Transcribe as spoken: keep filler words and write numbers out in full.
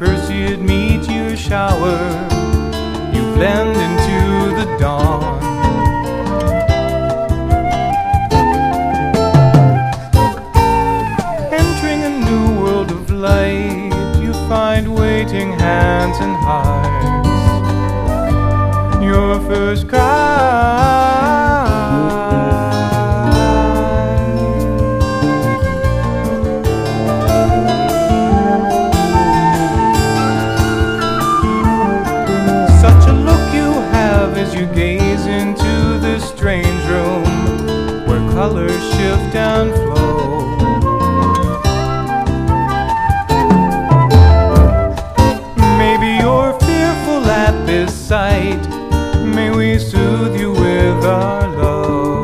First you'd meet your shower, you blend into the dawn. Entering a new world of light, you find waiting hands and hearts. Your first cry, such a look you have as you gaze into this strange room where colors shift and flow. Maybe you're fearful at this sight. May we soothe you with our